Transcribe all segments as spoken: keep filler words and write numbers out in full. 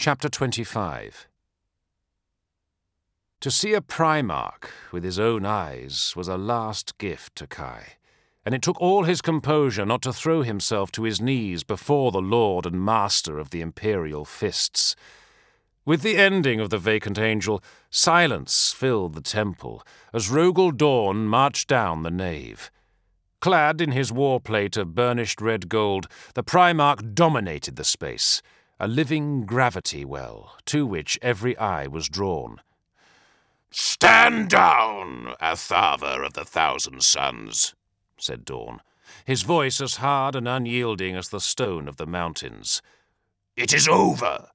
Chapter twenty-five. To see a Primarch with his own eyes was a last gift to Kai, and it took all his composure not to throw himself to his knees before the Lord and Master of the Imperial Fists. With the ending of the Vacant Angel, silence filled the temple as Rogal Dorn marched down the nave. Clad in his war plate of burnished red gold, the Primarch dominated the space, a living gravity well to which every eye was drawn. "Stand down, Atharva of the Thousand Suns," said Dorn, his voice as hard and unyielding as the stone of the mountains. "It is over."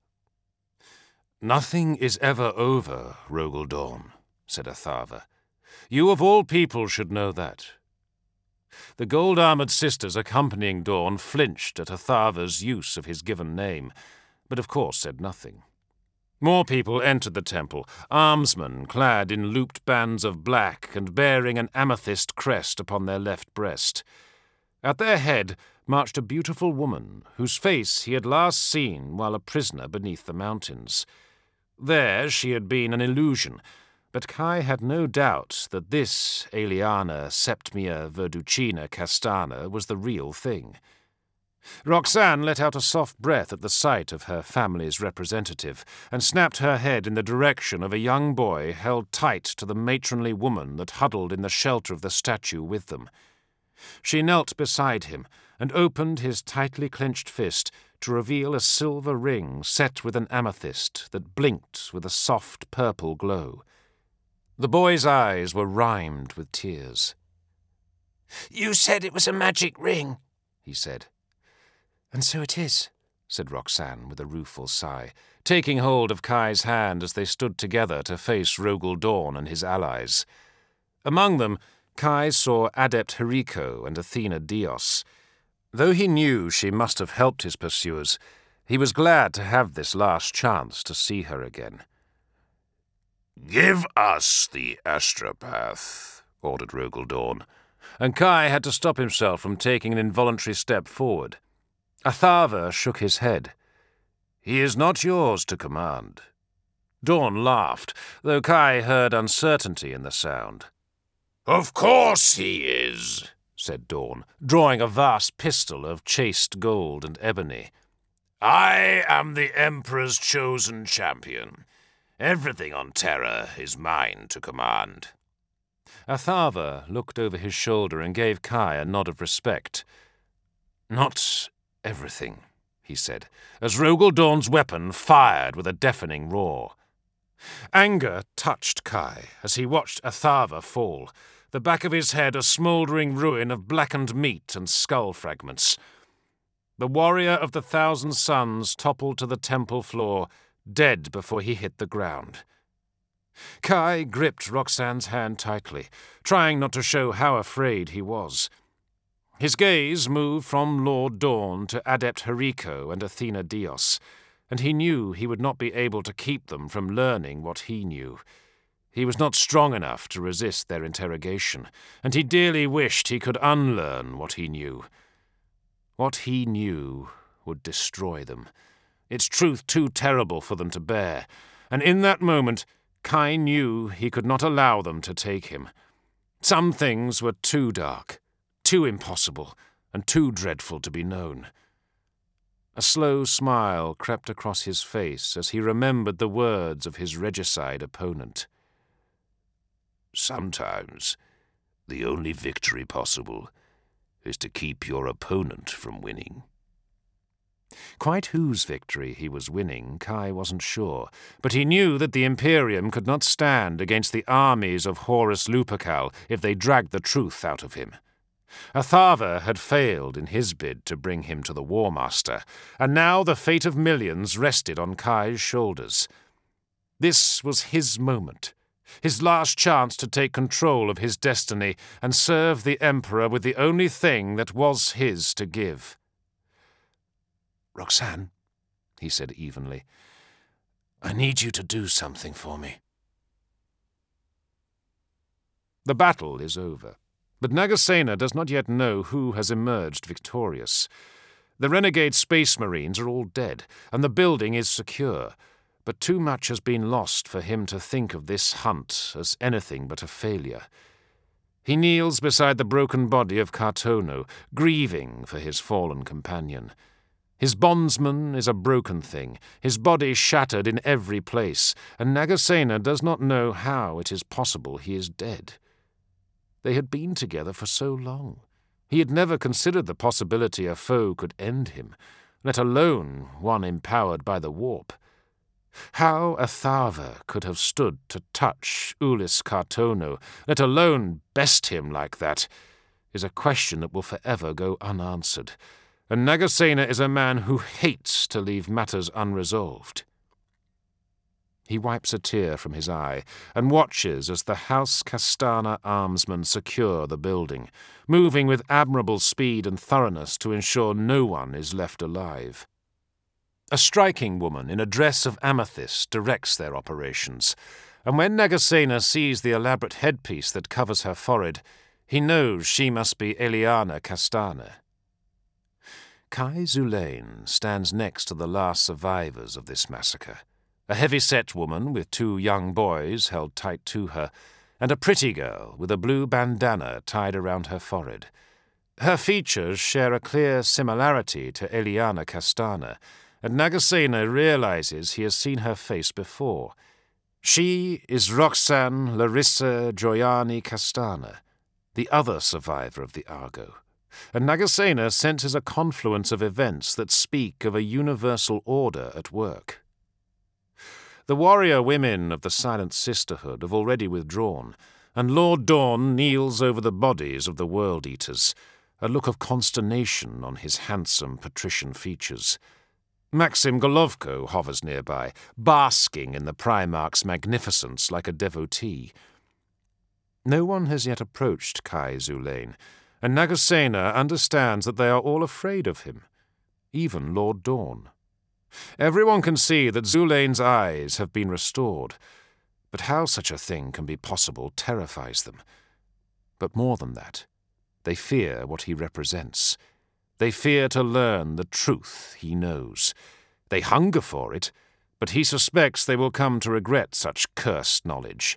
"Nothing is ever over, Rogal Dorn," said Atharva. "You of all people should know that." The gold-armoured sisters accompanying Dorn flinched at Atharva's use of his given name, but of course said nothing. More people entered the temple, armsmen clad in looped bands of black and bearing an amethyst crest upon their left breast. At their head marched a beautiful woman, whose face he had last seen while a prisoner beneath the mountains. There she had been an illusion, but Kai had no doubt that this Aeliana Septimia Verducina Castana was the real thing. Roxanne let out a soft breath at the sight of her family's representative, and snapped her head in the direction of a young boy held tight to the matronly woman that huddled in the shelter of the statue with them. She knelt beside him and opened his tightly clenched fist to reveal a silver ring set with an amethyst that blinked with a soft purple glow. The boy's eyes were rimmed with tears. "You said it was a magic ring," he said. "And so it is," said Roxanne with a rueful sigh, taking hold of Kai's hand as they stood together to face Rogal Dorn and his allies. Among them, Kai saw Adept Hariko and Athena Dios. Though he knew she must have helped his pursuers, he was glad to have this last chance to see her again. "Give us the Astropath," ordered Rogal Dorn, and Kai had to stop himself from taking an involuntary step forward. Atharva shook his head. "He is not yours to command." Dorn laughed, though Kai heard uncertainty in the sound. "Of course he is," said Dorn, drawing a vast pistol of chased gold and ebony. "I am the Emperor's chosen champion. Everything on Terra is mine to command." Atharva looked over his shoulder and gave Kai a nod of respect. "Not everything," he said, as Rogal Dorn's weapon fired with a deafening roar. Anger touched Kai as he watched Atharva fall, the back of his head a smouldering ruin of blackened meat and skull fragments. The warrior of the Thousand Suns toppled to the temple floor, dead before he hit the ground. Kai gripped Roxanne's hand tightly, trying not to show how afraid he was. His gaze moved from Lord Dorn to Adept Hariko and Athena Dios, and he knew he would not be able to keep them from learning what he knew. He was not strong enough to resist their interrogation, and he dearly wished he could unlearn what he knew. What he knew would destroy them, its truth too terrible for them to bear, and in that moment Kai knew he could not allow them to take him. Some things were too dark, too impossible, and too dreadful to be known. A slow smile crept across his face as he remembered the words of his regicide opponent. "Sometimes the only victory possible is to keep your opponent from winning." Quite whose victory he was winning, Kai wasn't sure, but he knew that the Imperium could not stand against the armies of Horus Lupercal if they dragged the truth out of him. Atharva had failed in his bid to bring him to the War Master, and now the fate of millions rested on Kai's shoulders. This was his moment, his last chance to take control of his destiny and serve the Emperor with the only thing that was his to give. "Roxanne," he said evenly, "I need you to do something for me." The battle is over, but Nagasena does not yet know who has emerged victorious. The renegade space marines are all dead, and the building is secure, but too much has been lost for him to think of this hunt as anything but a failure. He kneels beside the broken body of Cartono, grieving for his fallen companion. His bondsman is a broken thing, his body shattered in every place, and Nagasena does not know how it is possible he is dead. They had been together for so long. He had never considered the possibility a foe could end him, let alone one empowered by the warp. How Atharva could have stood to touch Ulis Cartono, let alone best him like that, is a question that will forever go unanswered. And Nagasena is a man who hates to leave matters unresolved. He wipes a tear from his eye and watches as the House Castana armsmen secure the building, moving with admirable speed and thoroughness to ensure no one is left alive. A striking woman in a dress of amethyst directs their operations, and when Nagasena sees the elaborate headpiece that covers her forehead, he knows she must be Eliana Castana. Kai Zulain stands next to the last survivors of this massacre, a heavy-set woman with two young boys held tight to her, and a pretty girl with a blue bandana tied around her forehead. Her features share a clear similarity to Eliana Castana, and Nagasena realizes he has seen her face before. She is Roxanne Larissa Joyani Castana, the other survivor of the Argo. And Nagasena senses a confluence of events that speak of a universal order at work. The warrior women of the Silent Sisterhood have already withdrawn, and Lord Dawn kneels over the bodies of the World-Eaters, a look of consternation on his handsome patrician features. Maxim Golovko hovers nearby, basking in the Primarch's magnificence like a devotee. No one has yet approached Kai Zulain, and Nagasena understands that they are all afraid of him, even Lord Dawn. Everyone can see that Zulain's eyes have been restored, but how such a thing can be possible terrifies them. But more than that, they fear what he represents. They fear to learn the truth he knows. They hunger for it, but he suspects they will come to regret such cursed knowledge.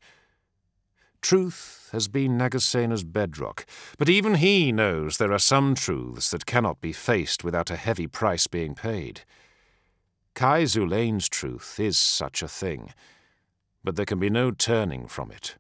Truth has been Nagasena's bedrock, but even he knows there are some truths that cannot be faced without a heavy price being paid. Kai Zulain's truth is such a thing, but there can be no turning from it.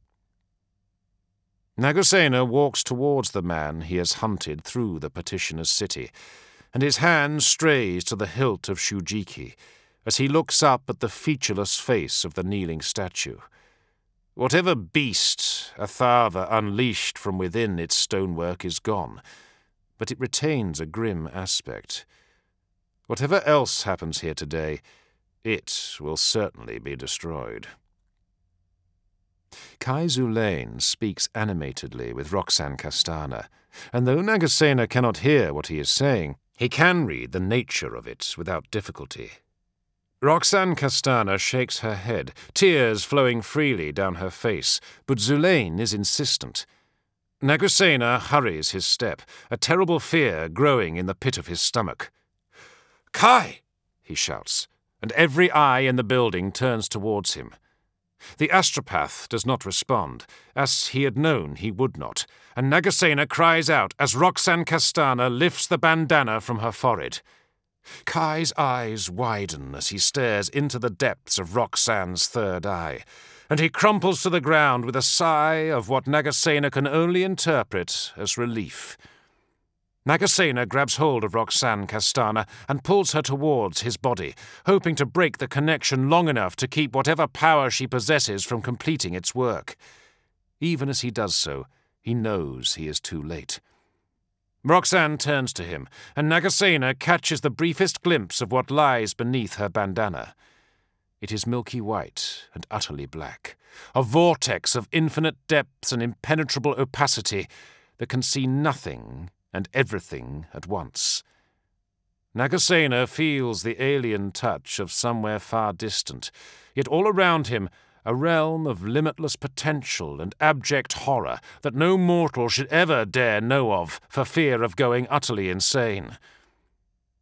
Nagasena walks towards the man he has hunted through the petitioner's city, and his hand strays to the hilt of Shujiki as he looks up at the featureless face of the kneeling statue. Whatever beast Atharva unleashed from within its stonework is gone, but it retains a grim aspect. Whatever else happens here today, it will certainly be destroyed. Kai Zulain speaks animatedly with Roxanne Castana, and though Nagasena cannot hear what he is saying, he can read the nature of it without difficulty. Roxanne Castana shakes her head, tears flowing freely down her face, but Zulain is insistent. Nagasena hurries his step, a terrible fear growing in the pit of his stomach. "Kai!" he shouts, and every eye in the building turns towards him. The astropath does not respond, as he had known he would not, and Nagasena cries out as Roxanne Castana lifts the bandana from her forehead. Kai's eyes widen as he stares into the depths of Roxanne's third eye, and he crumples to the ground with a sigh of what Nagasena can only interpret as relief. Nagasena grabs hold of Roxanne Castana and pulls her towards his body, hoping to break the connection long enough to keep whatever power she possesses from completing its work. Even as he does so, he knows he is too late. Roxanne turns to him, and Nagasena catches the briefest glimpse of what lies beneath her bandana. It is milky white and utterly black, a vortex of infinite depths and impenetrable opacity that can see nothing and everything at once. Nagasena feels the alien touch of somewhere far distant, yet all around him a realm of limitless potential and abject horror that no mortal should ever dare know of for fear of going utterly insane.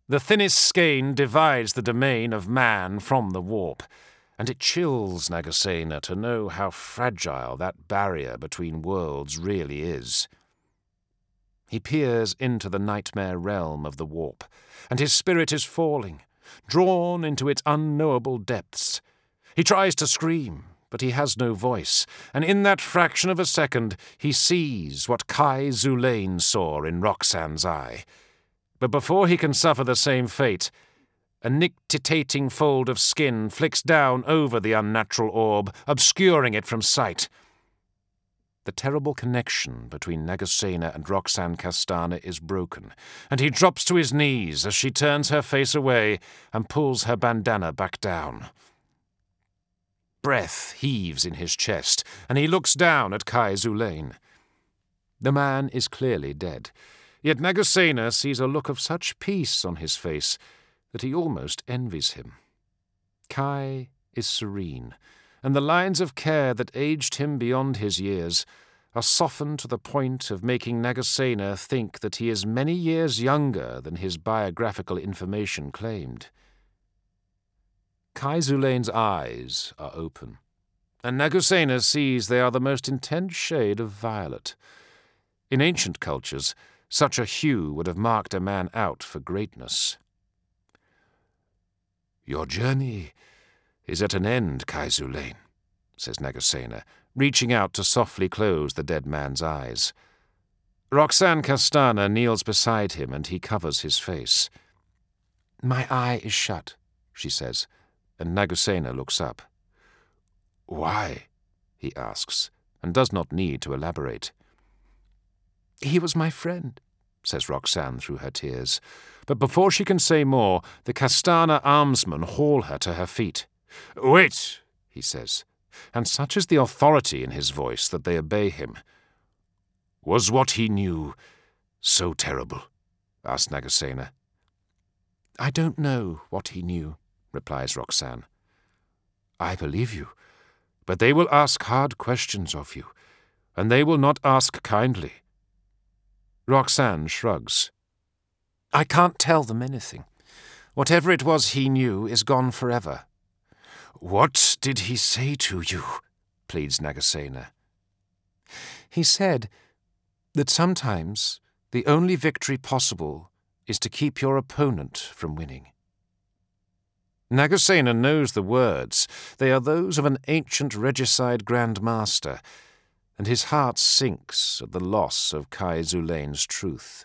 The thinnest skein divides the domain of man from the warp, and it chills Nagasena to know how fragile that barrier between worlds really is. He peers into the nightmare realm of the warp, and his spirit is falling, drawn into its unknowable depths. He tries to scream, but he has no voice, and in that fraction of a second he sees what Kai Zulain saw in Roxanne's eye. But before he can suffer the same fate, a nictitating fold of skin flicks down over the unnatural orb, obscuring it from sight. The terrible connection between Nagasena and Roxanne Castana is broken, and he drops to his knees as she turns her face away and pulls her bandana back down. Breath heaves in his chest, and he looks down at Kai Zulain. The man is clearly dead, yet Nagasena sees a look of such peace on his face that he almost envies him. Kai is serene, and the lines of care that aged him beyond his years are softened to the point of making Nagasena think that he is many years younger than his biographical information claimed. Kai Zulain's eyes are open, and Nagasena sees they are the most intense shade of violet. In ancient cultures, such a hue would have marked a man out for greatness. "Your journey is at an end, Kai Zulain," says Nagasena, reaching out to softly close the dead man's eyes. Roxanne Castana kneels beside him, and he covers his face. "My eye is shut," she says, and Nagasena looks up. "Why?" he asks, and does not need to elaborate. "He was my friend," says Roxanne through her tears. But before she can say more, the Castana armsmen haul her to her feet. "Wait," he says, and such is the authority in his voice that they obey him. "Was what he knew so terrible?" asked Nagasena. "I don't know what he knew," replies Roxanne. "I believe you, but they will ask hard questions of you, and they will not ask kindly." Roxanne shrugs. "I can't tell them anything. Whatever it was he knew is gone forever." "What did he say to you?" pleads Nagasena. "He said that sometimes the only victory possible is to keep your opponent from winning." Nagasena knows the words. They are those of an ancient regicide Grand Master, and his heart sinks at the loss of Kai Zulain's truth.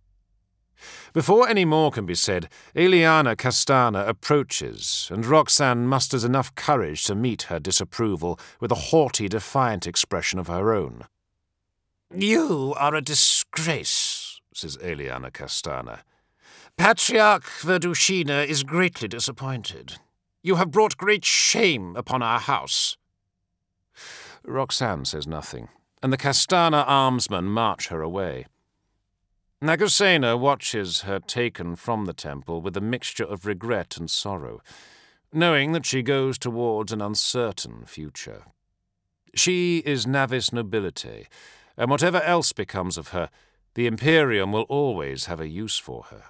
Before any more can be said, Eliana Castana approaches, and Roxanne musters enough courage to meet her disapproval with a haughty, defiant expression of her own. "You are a disgrace," says Eliana Castana. "Patriarch Verdushina is greatly disappointed. You have brought great shame upon our house." Roxanne says nothing, and the Castana armsmen march her away. Nagasena watches her taken from the temple with a mixture of regret and sorrow, knowing that she goes towards an uncertain future. She is Navis Nobilite, and whatever else becomes of her, the Imperium will always have a use for her.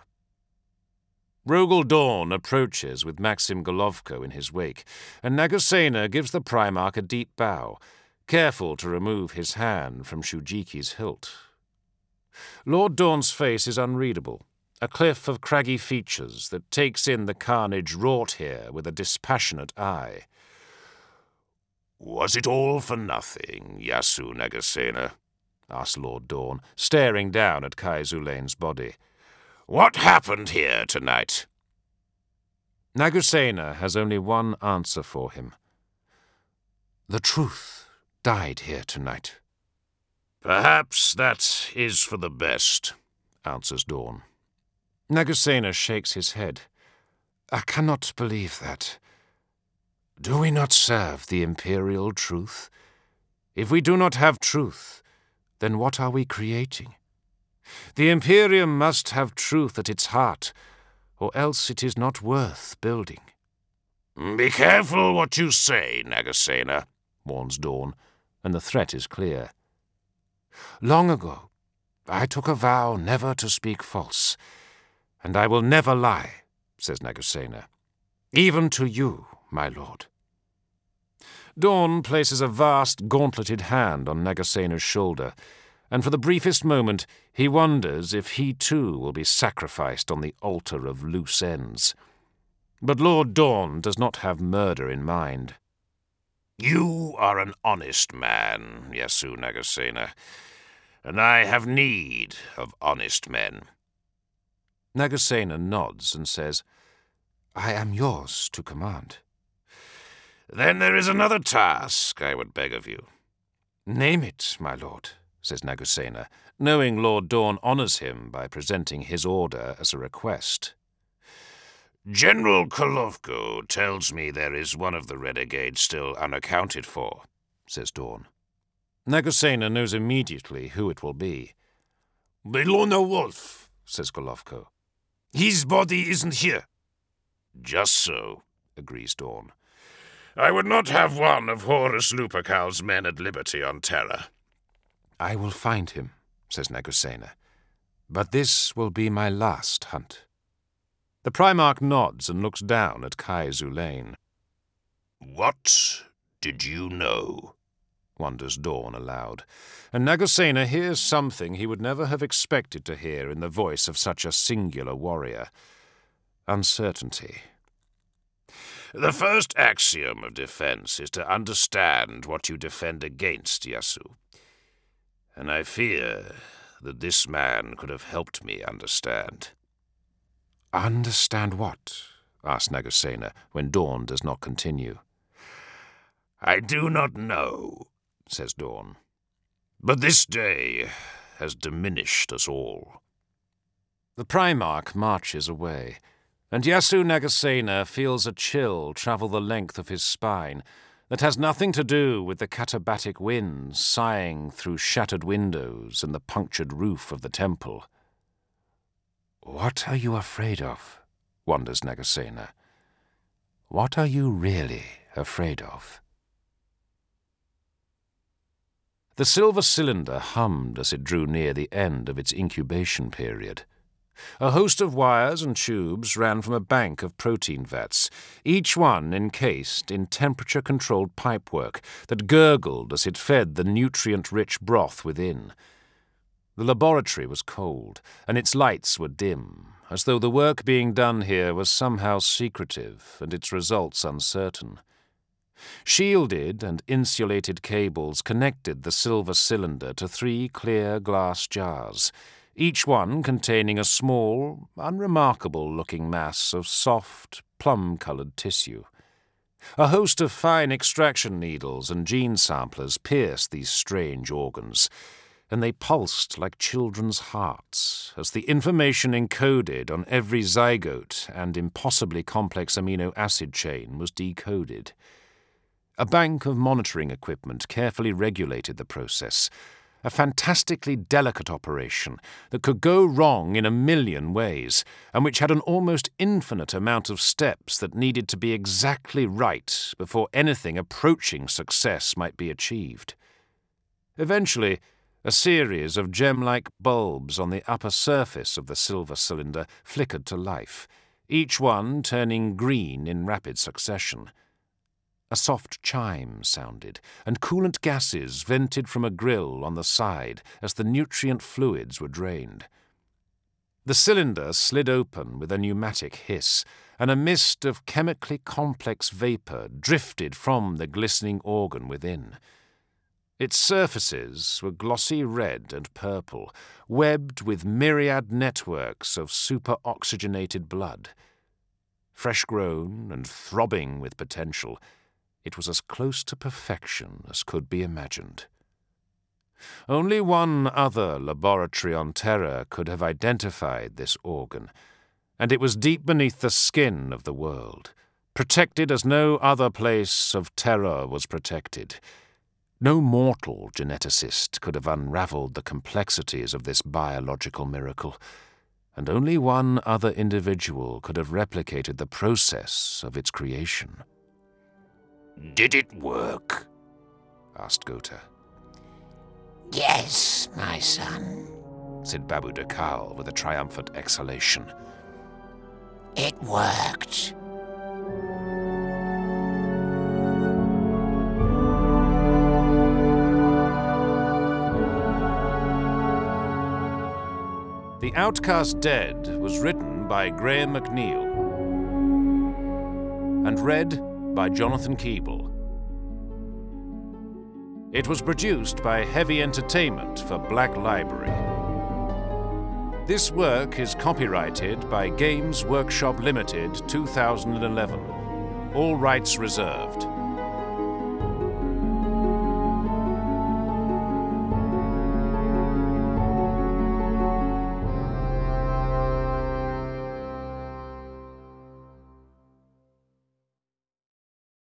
Rogel Dawn approaches with Maxim Golovko in his wake, and Nagasena gives the Primarch a deep bow, careful to remove his hand from Shujiki's hilt. Lord Dawn's face is unreadable, a cliff of craggy features that takes in the carnage wrought here with a dispassionate eye. "Was it all for nothing, Yasu Nagasena?" asked Lord Dawn, staring down at Kai Zulain's body. "What happened here tonight?" Nagasena has only one answer for him. "The truth died here tonight." "Perhaps that is for the best," answers Dawn. Nagasena shakes his head. "I cannot believe that. Do we not serve the imperial truth? If we do not have truth, then what are we creating? The Imperium must have truth at its heart, or else it is not worth building." "Be careful what you say, Nagasena," warns Dawn, and the threat is clear. "Long ago, I took a vow never to speak false, "And I will never lie," says Nagusena. "Even to you, my lord." Dawn places a vast, gauntleted hand on Nagusena's shoulder, and for the briefest moment he wonders if he too will be sacrificed on the altar of loose ends. But Lord Dawn does not have murder in mind. "You are an honest man, Yasu Nagusena, and I have need of honest men." Nagusena nods and says, "I am yours to command." "Then there is another task I would beg of you." "Name it, my lord," says Nagusena, knowing Lord Dawn honours him by presenting his order as a request. "General Kolovko tells me there is one of the renegades still unaccounted for," says Dawn. Nagusena knows immediately who it will be. "The Lone Wolf," says Golovko. "His body isn't here." "Just so," agrees Dawn. "I would not have one of Horus Lupercal's men at liberty on Terra." "I will find him," says Nagusena. "But this will be my last hunt." The Primarch nods and looks down at Kai Zulain. "What did you know?" wonders Dawn aloud, and Nagusena hears something he would never have expected to hear in the voice of such a singular warrior. Uncertainty. "The first axiom of defense is to understand what you defend against, Yasu. And I fear that this man could have helped me understand." "Understand what?" asks Nagusena, when Dawn does not continue. "I do not know," says Dawn. "But this day has diminished us all." The Primarch marches away, and Yasu Nagusena feels a chill travel the length of his spine that has nothing to do with the katabatic winds sighing through shattered windows and the punctured roof of the temple. "What are you afraid of?" wonders Nagusena. "What are you really afraid of?" The silver cylinder hummed as it drew near the end of its incubation period. A host of wires and tubes ran from a bank of protein vats, each one encased in temperature-controlled pipework that gurgled as it fed the nutrient-rich broth within. The laboratory was cold, and its lights were dim, as though the work being done here was somehow secretive and its results uncertain. Shielded and insulated cables connected the silver cylinder to three clear glass jars, each one containing a small, unremarkable-looking mass of soft, plum-coloured tissue. A host of fine extraction needles and gene samplers pierced these strange organs, and they pulsed like children's hearts as the information encoded on every zygote and impossibly complex amino acid chain was decoded. A bank of monitoring equipment carefully regulated the process, a fantastically delicate operation that could go wrong in a million ways, and which had an almost infinite amount of steps that needed to be exactly right before anything approaching success might be achieved. Eventually, a series of gem-like bulbs on the upper surface of the silver cylinder flickered to life, each one turning green in rapid succession. A soft chime sounded, and coolant gases vented from a grill on the side as the nutrient fluids were drained. The cylinder slid open with a pneumatic hiss, and a mist of chemically complex vapour drifted from the glistening organ within. Its surfaces were glossy red and purple, webbed with myriad networks of super-oxygenated blood. Fresh-grown and throbbing with potential, it was as close to perfection as could be imagined. Only one other laboratory on Terra could have identified this organ, and it was deep beneath the skin of the world, protected as no other place of Terra was protected. No mortal geneticist could have unravelled the complexities of this biological miracle, and only one other individual could have replicated the process of its creation. "Did it work?" asked Gota. "Yes, my son," said Babu Dekal with a triumphant exhalation. It worked. The Outcast Dead was written by Graham McNeil and read by Jonathan Keeble. It was produced by Heavy Entertainment for Black Library. This work is copyrighted by Games Workshop Limited two thousand eleven. All rights reserved.